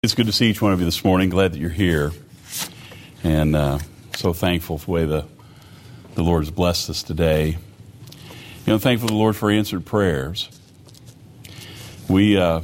It's good to see each one of you this morning. Glad that you're here. And so thankful for the way the Lord has blessed us today. Thankful to the Lord for answered prayers. I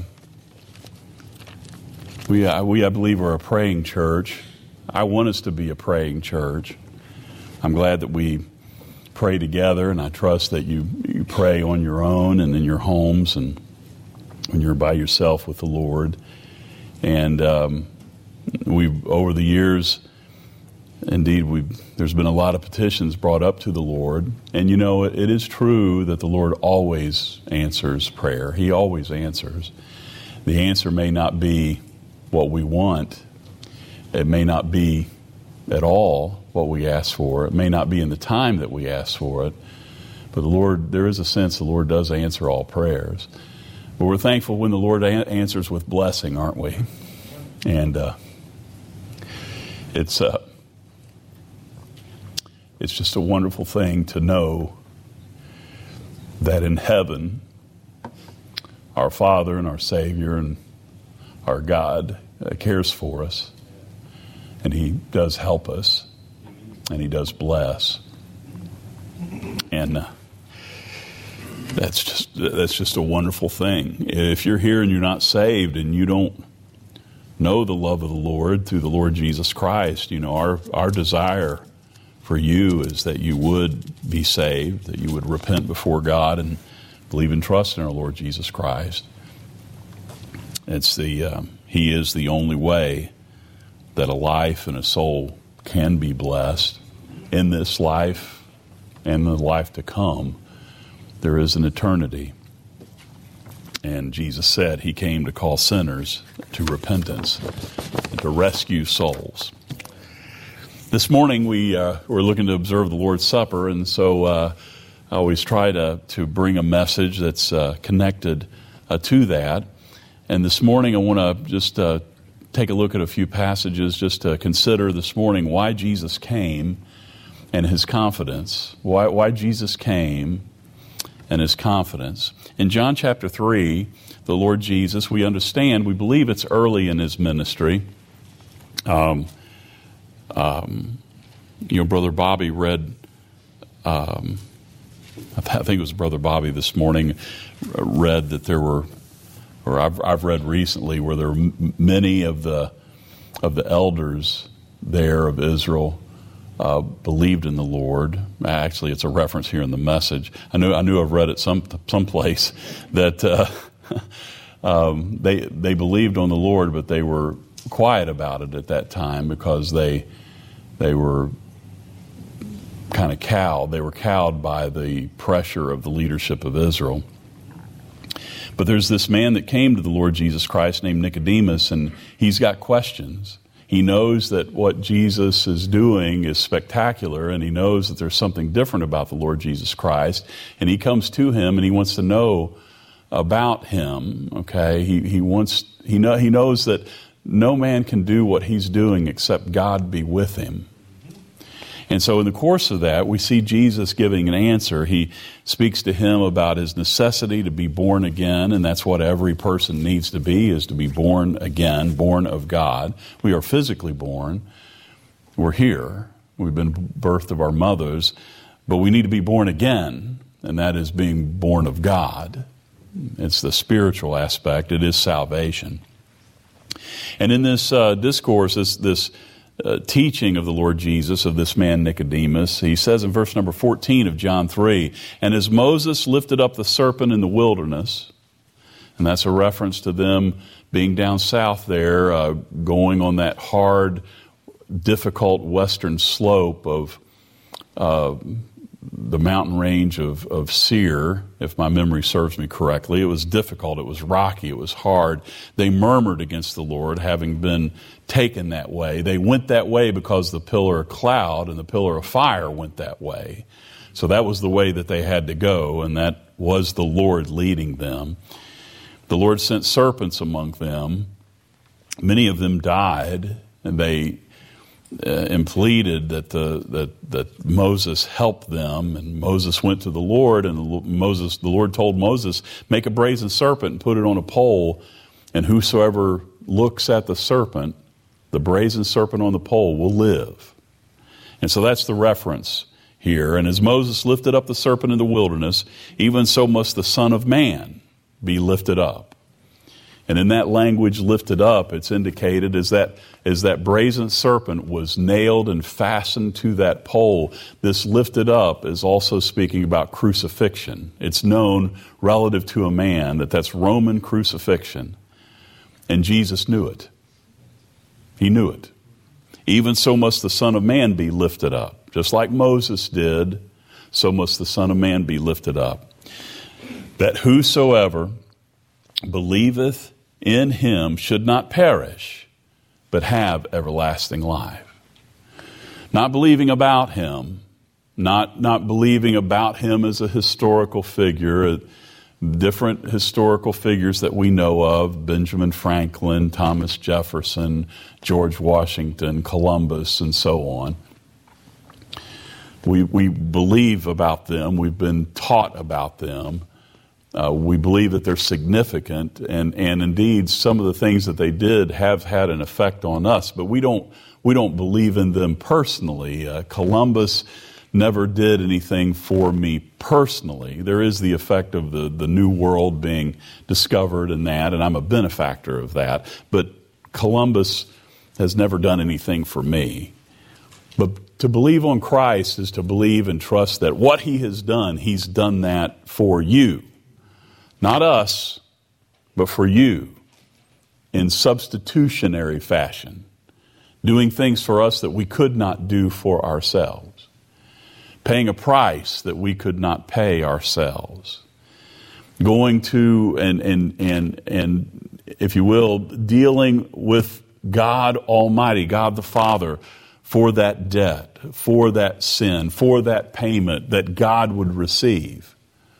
believe, are a praying church. I want us to be a praying church. I'm glad that we pray together, and I trust that you pray on your own and in your homes and when you're by yourself with the Lord. And we've, over the years, indeed, there's been a lot of petitions brought up to the Lord. And it is true that the Lord always answers prayer. He always answers. The answer may not be what we want. It may not be at all what we ask for. It may not be in the time that we ask for it. But the Lord, there is a sense the Lord does answer all prayers. But we're thankful when the Lord answers with blessing, aren't we? And it's just a wonderful thing to know that in heaven, our Father and our Savior and our God cares for us, and He does help us, and He does bless, and that's just a wonderful thing. If you're here and you're not saved and you don't know the love of the Lord through the Lord Jesus Christ, our desire for you is that you would be saved, that you would repent before God and believe and trust in our Lord Jesus Christ. He is the only way that a life and a soul can be blessed in this life and the life to come. There is an eternity. And Jesus said He came to call sinners to repentance and to rescue souls. This morning we're looking to observe the Lord's Supper, and so I always try to bring a message that's connected to that. And this morning I want to just take a look at a few passages just to consider this morning why Jesus came and His confidence. Why Jesus came and His confidence. In John chapter 3, the Lord Jesus, we believe it's early in His ministry. Brother Bobby read, I think it was Brother Bobby this morning, read that there were, or I've read recently, where there were many of the elders there of Israel believed in the Lord. Actually, it's a reference here in the Message. I knew I've read it someplace that they believed on the Lord, but they were quiet about it at that time because they were kind of cowed. They were cowed by the pressure of the leadership of Israel. But there's this man that came to the Lord Jesus Christ named Nicodemus, and he's got questions. He knows that what Jesus is doing is spectacular, and he knows that there's something different about the Lord Jesus Christ. And he comes to Him, and he wants to know about Him. Okay, he knows that no man can do what He's doing except God be with him. And so in the course of that, we see Jesus giving an answer. He speaks to him about his necessity to be born again, and that's what every person needs to be, is to be born again, born of God. We are physically born. We're here. We've been birthed of our mothers, but we need to be born again, and that is being born of God. It's the spiritual aspect. It is salvation. And in this discourse, this teaching of the Lord Jesus, of this man Nicodemus, he says in verse number 14 of John 3, "And as Moses lifted up the serpent in the wilderness," and that's a reference to them being down south there, going on that hard, difficult western slope of the mountain range of Seir, if my memory serves me correctly. It was difficult, it was rocky, it was hard. They murmured against the Lord, having been taken that way. They went that way because the pillar of cloud and the pillar of fire went that way. So that was the way that they had to go, and that was the Lord leading them. The Lord sent serpents among them. Many of them died, and they and pleaded that Moses help them, and Moses went to the Lord, and the Lord told Moses, "Make a brazen serpent and put it on a pole, and whosoever looks at the serpent, the brazen serpent on the pole, will live. And so that's the reference here. And as Moses lifted up the serpent in the wilderness, even so must the Son of Man be lifted up. And in that language, lifted up, it's indicated as that brazen serpent was nailed and fastened to that pole. This lifted up is also speaking about crucifixion. It's known relative to a man that's Roman crucifixion. And Jesus knew it. He knew it. Even so must the Son of Man be lifted up. Just like Moses did, so must the Son of Man be lifted up. That whosoever believeth in him should not perish, but have everlasting life. Not believing about him, not believing about him as a historical figure, different historical figures that we know of, Benjamin Franklin, Thomas Jefferson, George Washington, Columbus, and so on. We believe about them. We've been taught about them. We believe that they're significant, and indeed some of the things that they did have had an effect on us, but we don't believe in them personally. Columbus never did anything for me personally. There is the effect of the New World being discovered and I'm a benefactor of that, but Columbus has never done anything for me. But to believe on Christ is to believe and trust that what he has done, he's done that for you. Not us, but for you, in substitutionary fashion, doing things for us that we could not do for ourselves, paying a price that we could not pay ourselves, going to and if you will, dealing with God Almighty, God the Father, for that debt, for that sin, for that payment that God would receive.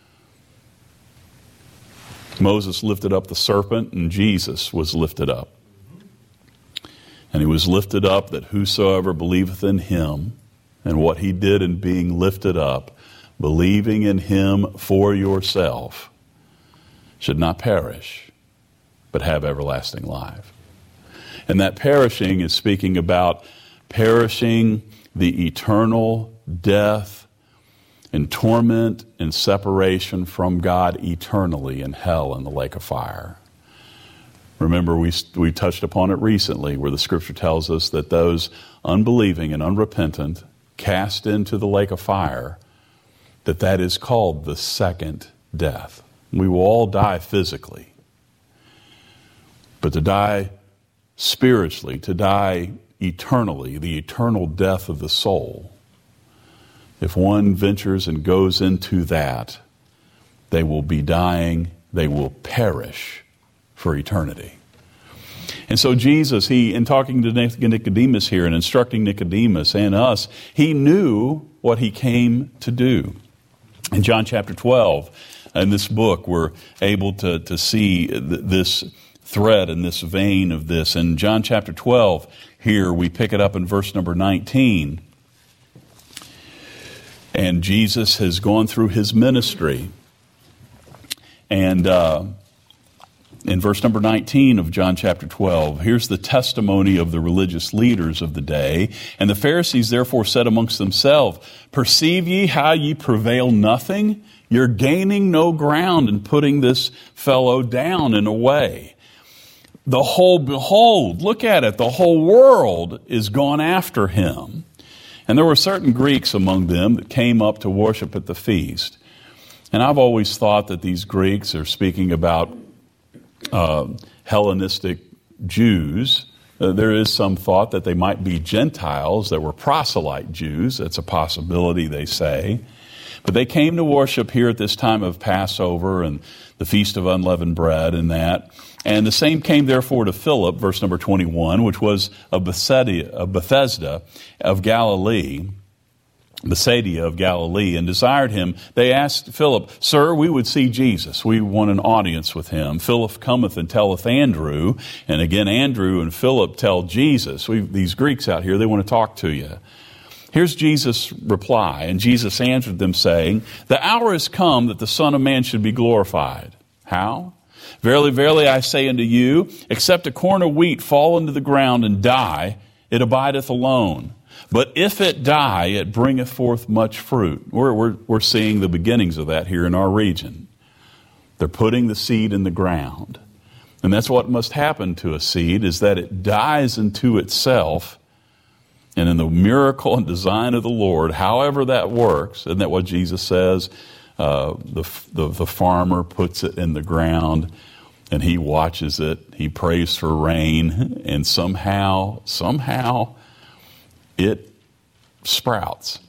Moses lifted up the serpent, and Jesus was lifted up. And he was lifted up that whosoever believeth in him, and what he did in being lifted up, believing in him for yourself, should not perish, but have everlasting life. And that perishing is speaking about perishing the eternal death and torment and separation from God eternally in hell and the lake of fire. Remember, we touched upon it recently, where the Scripture tells us that those unbelieving and unrepentant cast into the lake of fire, that is called the second death. We will all die physically, but to die spiritually, to die eternally, the eternal death of the soul, if one ventures and goes into that, they will be dying, they will perish for eternity. And so Jesus, in talking to Nicodemus here and instructing Nicodemus and us, he knew what he came to do. In John chapter 12, in this book, we're able to see this thread and this vein of this. In John chapter 12, here we pick it up in verse number 19. And Jesus has gone through his ministry. And in verse number 19 of John chapter 12, here's the testimony of the religious leaders of the day. And the Pharisees therefore said amongst themselves, perceive ye how ye prevail nothing? You're gaining no ground in putting this fellow down and away. Behold, look at it, the whole world is gone after him. And there were certain Greeks among them that came up to worship at the feast. And I've always thought that these Greeks are speaking about Hellenistic Jews. There is some thought that they might be Gentiles that were proselyte Jews. That's a possibility, they say. But they came to worship here at this time of Passover and the Feast of Unleavened Bread and that. And the same came therefore to Philip, verse number 21, which was of Bethsaida of Galilee, and desired him. They asked Philip, Sir, we would see Jesus. We want an audience with him. Philip cometh and telleth Andrew. And again, Andrew and Philip tell Jesus. These Greeks out here, they want to talk to you. Here's Jesus' reply. And Jesus answered them, saying, the hour is come that the Son of Man should be glorified. How? Verily, verily, I say unto you, except a corn of wheat fall into the ground and die, it abideth alone. But if it die, it bringeth forth much fruit. We're seeing the beginnings of that here in our region. They're putting the seed in the ground. And that's what must happen to a seed, is that it dies into itself. And in the miracle and design of the Lord, however that works, isn't that what Jesus says? The farmer puts it in the ground and he watches it. He prays for rain, and somehow it sprouts.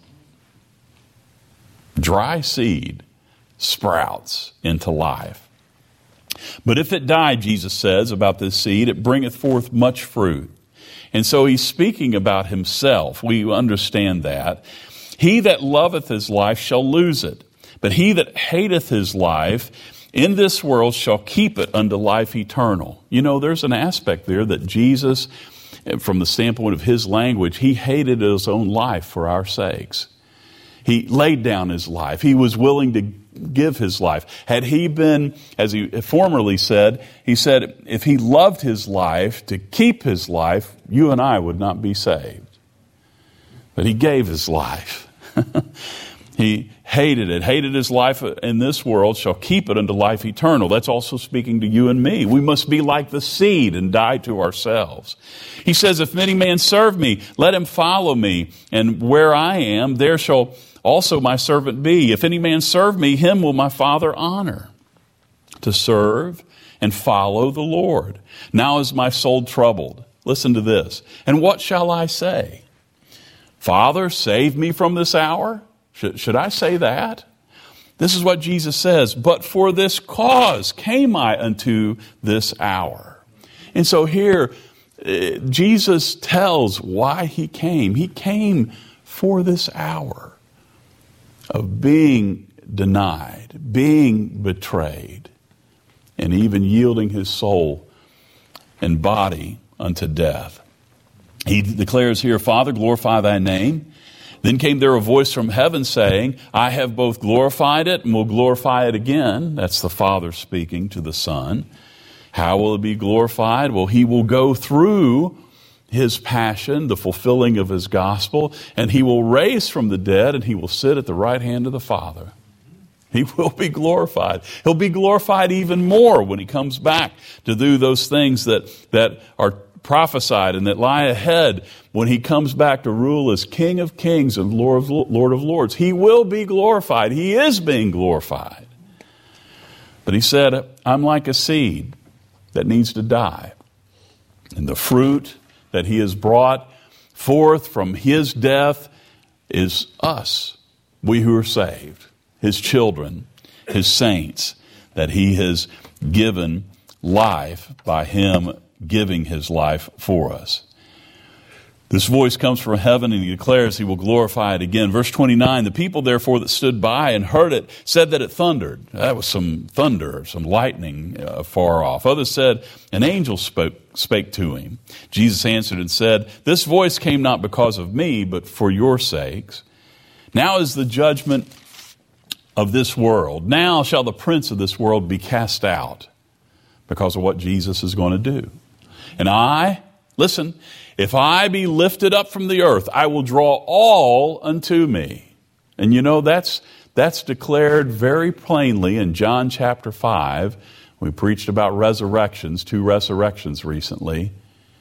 Dry seed sprouts into life. But if it die, Jesus says about this seed, it bringeth forth much fruit. And so he's speaking about himself. We understand that. He that loveth his life shall lose it. But he that hateth his life in this world shall keep it unto life eternal. You know, there's an aspect there that Jesus, from the standpoint of his language, he hated his own life for our sakes. He laid down his life. He was willing to give his life. Had he been, as he formerly said, he said, if he loved his life to keep his life, you and I would not be saved. But he gave his life. He hated it, hated his life in this world, shall keep it unto life eternal. That's also speaking to you and me. We must be like the seed and die to ourselves. He says, if any man serve me, let him follow me. And where I am, there shall also my servant be. If any man serve me, him will my Father honor. To serve and follow the Lord. Now is my soul troubled. Listen to this. And what shall I say? Father, save me from this hour? Should I say that? This is what Jesus says. But for this cause came I unto this hour. And so here, Jesus tells why he came. He came for this hour of being denied, being betrayed, and even yielding his soul and body unto death. He declares here, Father, glorify thy name. Then came there a voice from heaven saying, I have both glorified it and will glorify it again. That's the Father speaking to the Son. How will it be glorified? Well, he will go through his passion, the fulfilling of his gospel, and he will raise from the dead, and he will sit at the right hand of the Father. He will be glorified. He'll be glorified even more when he comes back to do those things that are prophesied and that lie ahead when he comes back to rule as King of Kings and Lord of Lords. He will be glorified. He is being glorified. But he said, I'm like a seed that needs to die. And the fruit that he has brought forth from his death is us, we who are saved, his children, his saints, that he has given life by him giving his life for us. This voice comes from heaven, and he declares he will glorify it again. Verse 29, the people therefore that stood by and heard it said that it thundered. That was some thunder, some lightning far off. Others said an angel spake to him. Jesus answered and said, this voice came not because of me, but for your sakes. Now is the judgment of this world. Now shall the prince of this world be cast out because of what Jesus is going to do. And I, listen, if I be lifted up from the earth, I will draw all unto me. And you know, that's declared very plainly in John chapter 5. We preached about resurrections, 2 resurrections recently.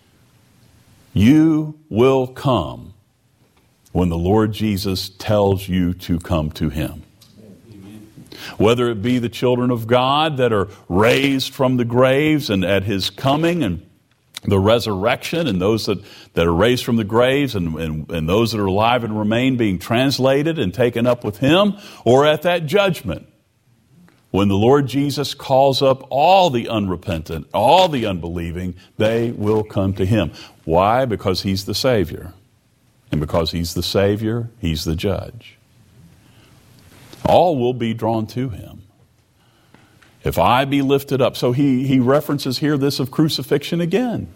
You will come when the Lord Jesus tells you to come to him. Whether it be the children of God that are raised from the graves and at his coming and the resurrection, and those that are raised from the graves and those that are alive and remain being translated and taken up with him, or at that judgment when the Lord Jesus calls up all the unrepentant, all the unbelieving, they will come to him. Why? Because he's the Savior. And because he's the Savior, he's the judge. All will be drawn to him. If I be lifted up. So he references here this of crucifixion again.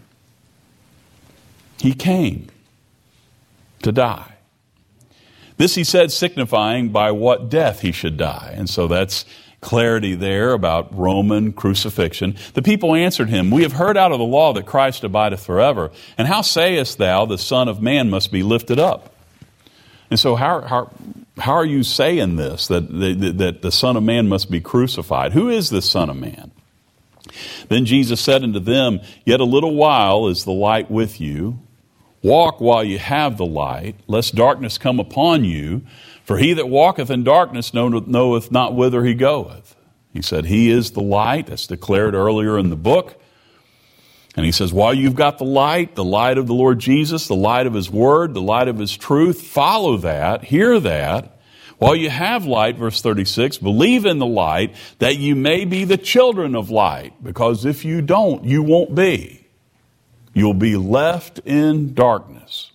He came to die. This he said signifying by what death he should die. And so that's clarity there about Roman crucifixion. The people answered him, "We have heard out of the law that Christ abideth forever. And how sayest thou, the Son of Man must be lifted up?" And so how are you saying this, that the Son of Man must be crucified? Who is this Son of Man? Then Jesus said unto them, "Yet a little while is the light with you. Walk while you have the light, lest darkness come upon you. For he that walketh in darkness knoweth not whither he goeth." He said he is the light. That's declared earlier in the book. And he says, while you've got the light of the Lord Jesus, the light of his word, the light of his truth, follow that, hear that. While you have light, verse 36, believe in the light that you may be the children of light. Because if you don't, you won't be. You'll be left in darkness.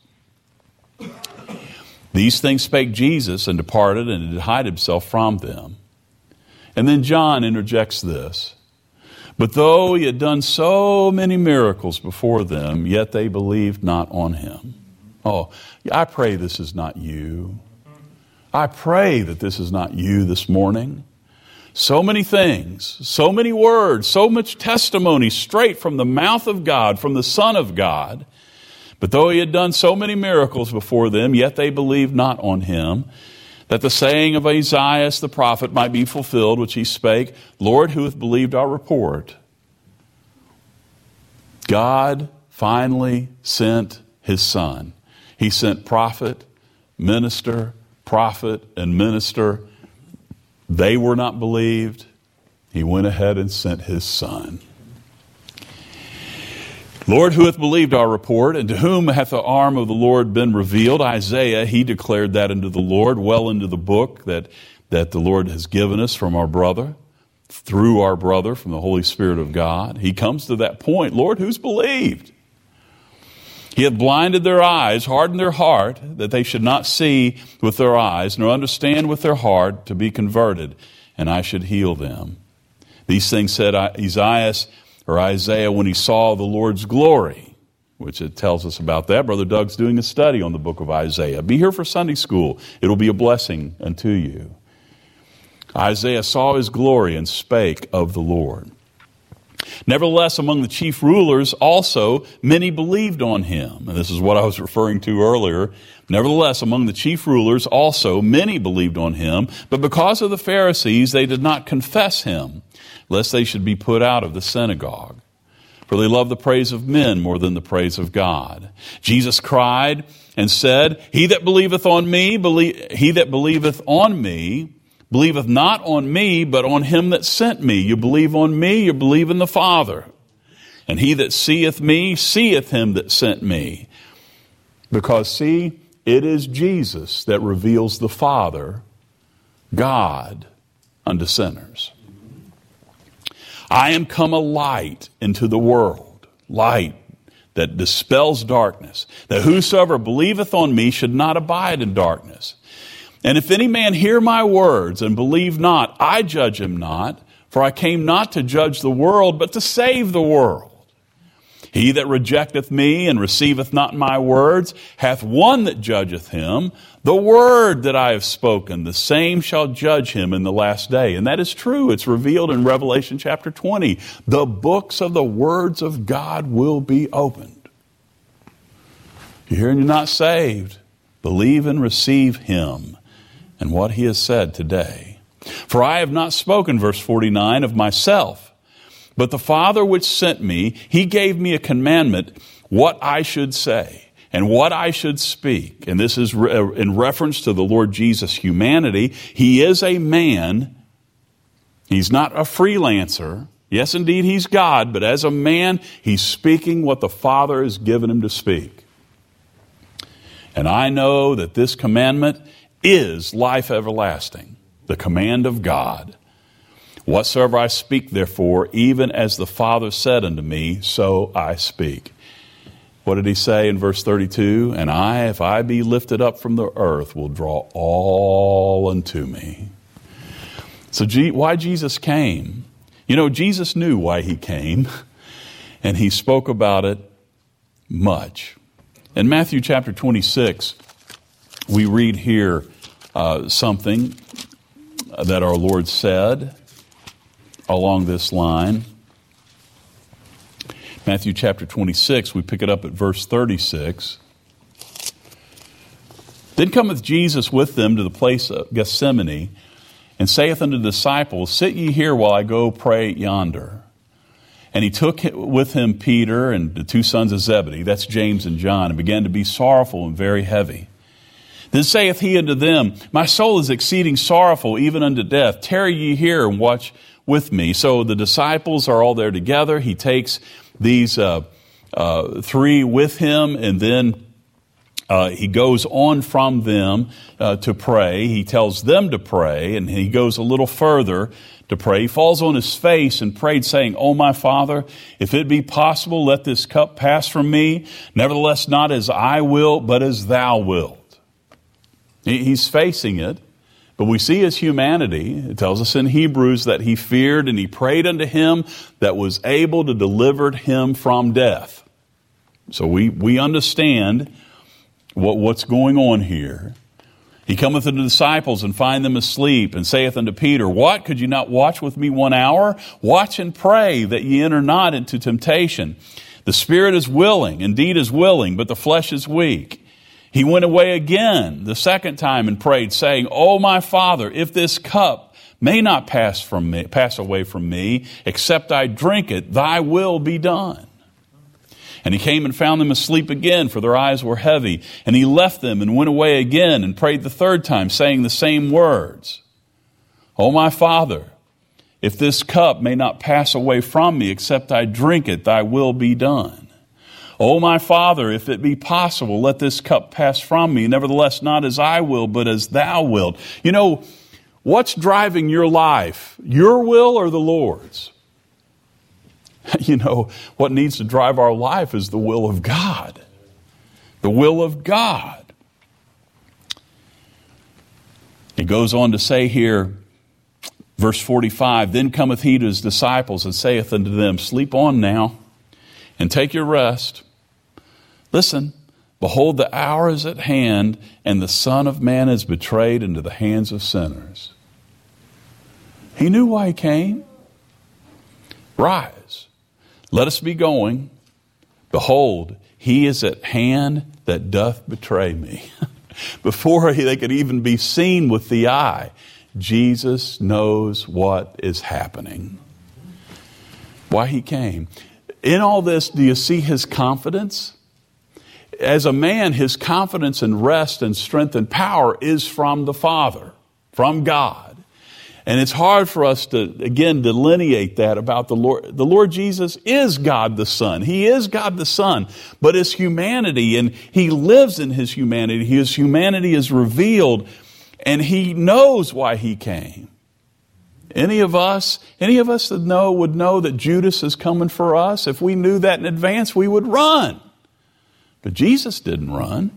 These things spake Jesus, and departed, and did hide himself from them. And then John interjects this. But though he had done so many miracles before them, yet they believed not on him. Oh, I pray this is not you. I pray that this is not you this morning. So many things, so many words, so much testimony straight from the mouth of God, from the Son of God. But though he had done so many miracles before them, yet they believed not on him, that the saying of Isaiah the prophet might be fulfilled, which he spake, Lord, who hath believed our report? God finally sent his Son. He sent prophet, and minister. They were not believed. He went ahead and sent his Son. Lord, who hath believed our report, and to whom hath the arm of the Lord been revealed? Isaiah, he declared that unto the Lord, well into the book that the Lord has given us from our brother, through our brother, from the Holy Spirit of God. He comes to that point, Lord, who's believed? He hath blinded their eyes, hardened their heart, that they should not see with their eyes, nor understand with their heart, to be converted, and I should heal them. These things said Isaiah when he saw the Lord's glory, which it tells us about that. Brother Doug's doing a study on the book of Isaiah. Be here for Sunday school. It'll be a blessing unto you. Isaiah saw his glory and spake of the Lord. Nevertheless, among the chief rulers also many believed on him. And this is what I was referring to earlier. Nevertheless, among the chief rulers also many believed on him, but because of the Pharisees they did not confess him, lest they should be put out of the synagogue. For they love the praise of men more than the praise of God. Jesus cried and said, He that believeth on me, believeth not on me, but on him that sent me. You believe on me, you believe in the Father. And he that seeth me, seeth him that sent me. Because, see, it is Jesus that reveals the Father, God, unto sinners. I am come a light into the world, light that dispels darkness, that whosoever believeth on me should not abide in darkness. And if any man hear my words and believe not, I judge him not, for I came not to judge the world, but to save the world. He that rejecteth me and receiveth not my words hath one that judgeth him. The word that I have spoken, the same shall judge him in the last day. And that is true. It's revealed in Revelation chapter 20. The books of the words of God will be opened. If you're here and you're not saved, believe and receive him and what he has said today. For I have not spoken, verse 49, of myself, but the Father which sent me, he gave me a commandment, what I should say and what I should speak. And this is in reference to the Lord Jesus' humanity. He is a man. He's not a freelancer. Yes, indeed, he's God, but as a man, he's speaking what the Father has given him to speak. And I know that this commandment is life everlasting, the command of God. Whatsoever I speak, therefore, even as the Father said unto me, so I speak. What did he say in verse 32? And I, if I be lifted up from the earth, will draw all unto me. So why Jesus came? You know, Jesus knew why he came, and he spoke about it much. In Matthew chapter 26, we read here something that our Lord said. along this line. Matthew chapter 26, we pick it up at verse 36. Then cometh Jesus with them to the place of Gethsemane, and saith unto the disciples, Sit ye here while I go pray yonder. And he took with him Peter and the two sons of Zebedee, that's James and John, and began to be sorrowful and very heavy. Then saith he unto them, My soul is exceeding sorrowful, even unto death. Tarry ye here and watch with me. So the disciples are all there together. He takes these three with him, and then he goes on from them to pray. He tells them to pray, and he goes a little further to pray. He falls on his face and prayed, saying, O my Father, if it be possible, let this cup pass from me. Nevertheless, not as I will, but as thou wilt. He's facing it, but we see his humanity. It tells us in Hebrews that he feared and he prayed unto him that was able to deliver him from death. So we understand what's going on here. He cometh unto the disciples and find them asleep, and saith unto Peter, What, could you not watch with me 1 hour? Watch and pray that ye enter not into temptation. The spirit is willing, indeed is willing, but the flesh is weak. He went away again the second time and prayed, saying, O my Father, if this cup may not pass away from me, except I drink it, thy will be done. And he came and found them asleep again, for their eyes were heavy. And he left them and went away again and prayed the third time, saying the same words. O my Father, if this cup may not pass away from me, except I drink it, thy will be done. O my Father, if it be possible, let this cup pass from me. Nevertheless, not as I will, but as thou wilt. You know, what's driving your life? Your will or the Lord's? You know, what needs to drive our life is the will of God. The will of God. He goes on to say here, verse 45, Then cometh he to his disciples and saith unto them, Sleep on now, and take your rest. Listen, behold, the hour is at hand, and the Son of Man is betrayed into the hands of sinners. He knew why he came. Rise, let us be going. Behold, he is at hand that doth betray me. Before they could even be seen with the eye, Jesus knows what is happening. Why he came. In all this, do you see his confidence? As a man, his confidence and rest and strength and power is from the Father, from God. And it's hard for us to, again, delineate that about the Lord. The Lord Jesus is God the Son. He is God the Son, but his humanity, and he lives in his humanity. His humanity is revealed, and he knows why he came. Any of us that know would know that Judas is coming for us. If we knew that in advance, we would run. But Jesus didn't run.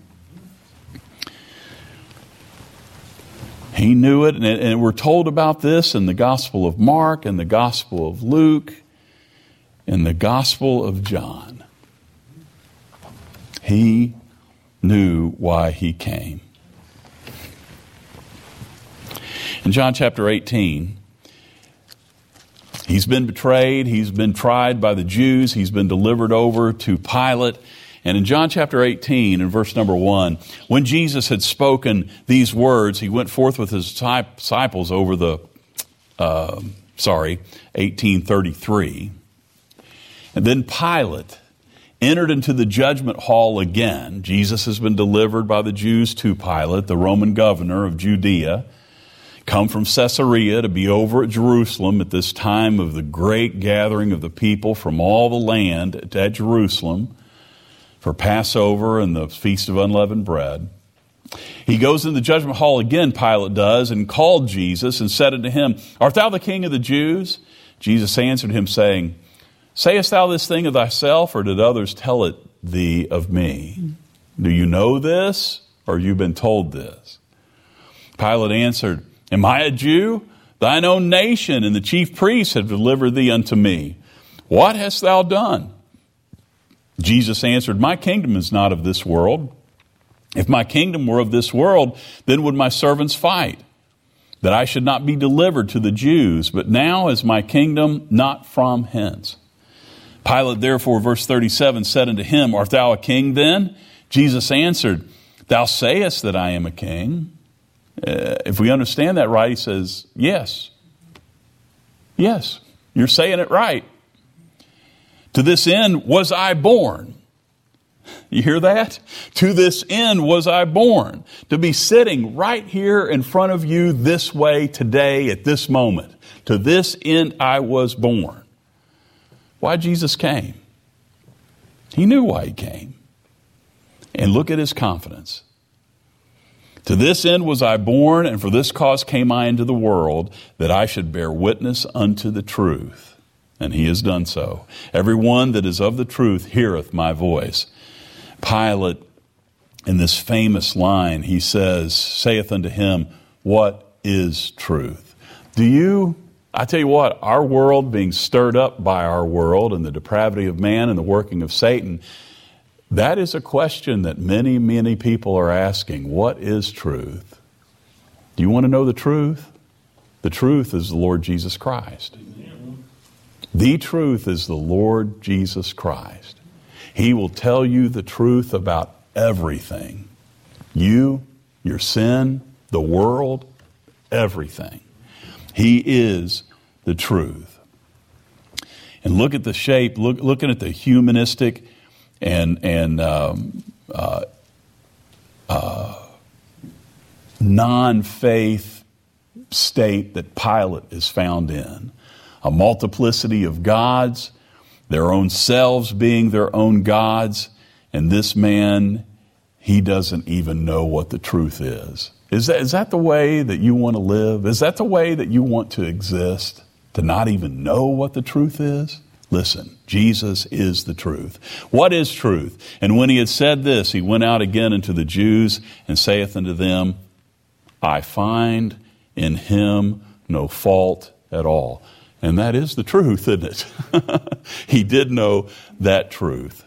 He knew it, and we're told about this in the Gospel of Mark, and the Gospel of Luke, and the Gospel of John. He knew why he came. In John chapter 18, he's been betrayed, he's been tried by the Jews, he's been delivered over to Pilate. And in John chapter 18, in verse number 1, when Jesus had spoken these words, he went forth with his disciples over 1833. And then Pilate entered into the judgment hall again. Jesus has been delivered by the Jews to Pilate, the Roman governor of Judea, come from Caesarea to be over at Jerusalem at this time of the great gathering of the people from all the land at Jerusalem for Passover and the Feast of Unleavened Bread. He goes in the judgment hall again, Pilate does, and called Jesus and said unto him, Art thou the king of the Jews? Jesus answered him, saying, Sayest thou this thing of thyself, or did others tell it thee of me? Do you know this, or you've been told this? Pilate answered, Am I a Jew? Thine own nation and the chief priests have delivered thee unto me. What hast thou done? Jesus answered, My kingdom is not of this world. If my kingdom were of this world, then would my servants fight, that I should not be delivered to the Jews, but now is my kingdom not from hence. Pilate therefore, verse 37, said unto him, Art thou a king then? Jesus answered, Thou sayest that I am a king. If we understand that right, he says, yes. Yes, you're saying it right. To this end was I born. You hear that? To this end was I born. To be sitting right here in front of you this way today at this moment. To this end I was born. Why Jesus came? He knew why he came. And look at his confidence. To this end was I born, and for this cause came I into the world, that I should bear witness unto the truth. And he has done so. Every one that is of the truth heareth my voice. Pilate, in this famous line, he saith unto him, What is truth? I tell you what, our world being stirred up by our world and the depravity of man and the working of Satan, that is a question that many, many people are asking. What is truth? Do you want to know the truth? The truth is the Lord Jesus Christ. The truth is the Lord Jesus Christ. He will tell you the truth about everything. You, your sin, the world, everything. He is the truth. And look at the shape, looking at the humanistic and non-faith state that Pilate is found in. A multiplicity of gods, their own selves being their own gods, and this man, he doesn't even know what the truth is. Is that the way that you want to live? Is that the way that you want to exist? To not even know what the truth is? Listen, Jesus is the truth. What is truth? And when he had said this, he went out again unto the Jews and saith unto them, I find in him no fault at all. And that is the truth, isn't it? He did know that truth.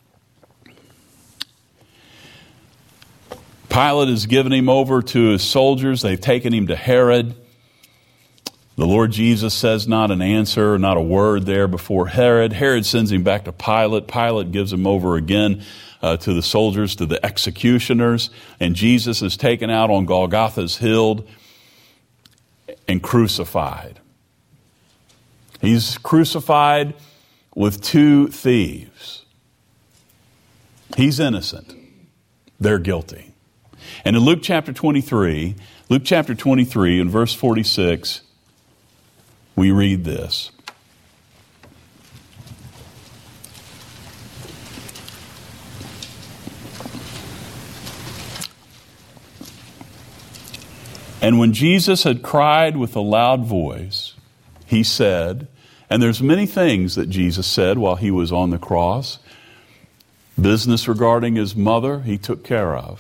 Pilate has given him over to his soldiers. They've taken him to Herod. The Lord Jesus says not an answer, not a word there before Herod. Herod sends him back to Pilate. Pilate gives him over again to the soldiers, to the executioners. And Jesus is taken out on Golgotha's hill and crucified. He's crucified with two thieves. He's innocent. They're guilty. And in Luke chapter 23 in verse 46, we read this. And when Jesus had cried with a loud voice, he said, and there's many things that Jesus said while he was on the cross. Business regarding his mother, he took care of.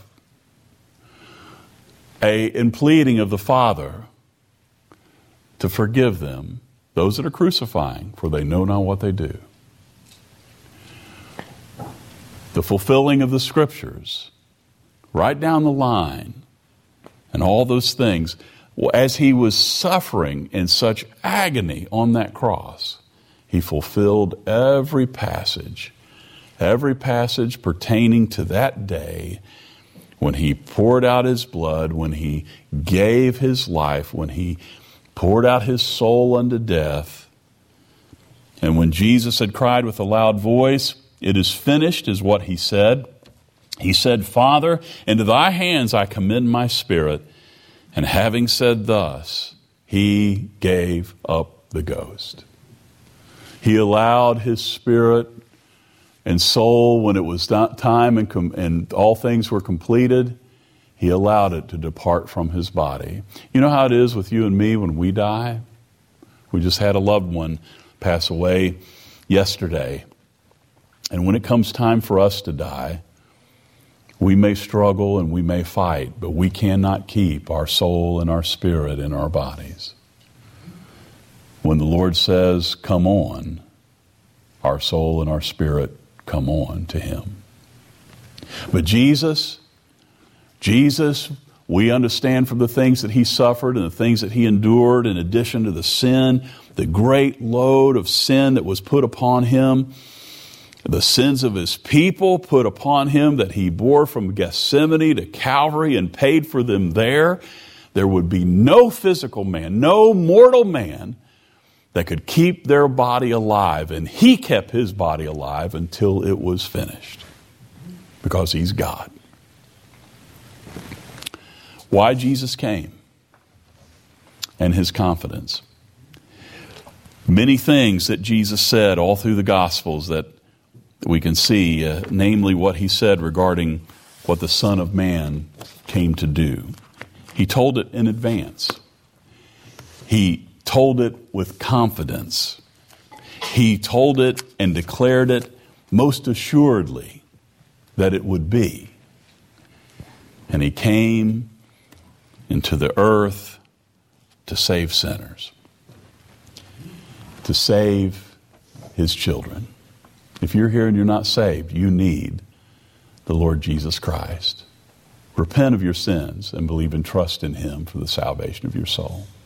In pleading of the Father to forgive them, those that are crucifying, for they know not what they do. The fulfilling of the Scriptures, right down the line, and all those things. As he was suffering in such agony on that cross, he fulfilled every passage pertaining to that day when he poured out his blood, when he gave his life, when he poured out his soul unto death. And when Jesus had cried with a loud voice, it is finished, is what he said. He said, Father, into thy hands I commend my spirit. And having said thus, he gave up the ghost. He allowed his spirit and soul, when it was time and all things were completed, he allowed it to depart from his body. You know how it is with you and me when we die? We just had a loved one pass away yesterday. And when it comes time for us to die, we may struggle and we may fight, but we cannot keep our soul and our spirit in our bodies. When the Lord says, come on, our soul and our spirit come on to him. But Jesus We understand from the things that he suffered and the things that he endured, in addition to the sin, the great load of sin that was put upon him, the sins of his people put upon him that he bore from Gethsemane to Calvary and paid for them there. There would be no physical man, no mortal man that could keep their body alive. And he kept his body alive until it was finished, because he's God. Why Jesus came and his confidence. Many things that Jesus said all through the Gospels that we can see, namely what he said regarding what the Son of Man came to do. He told it in advance. He told it with confidence. He told it and declared it most assuredly that it would be. And he came into the earth to save sinners, to save his children. If you're here and you're not saved, you need the Lord Jesus Christ. Repent of your sins and believe and trust in him for the salvation of your soul.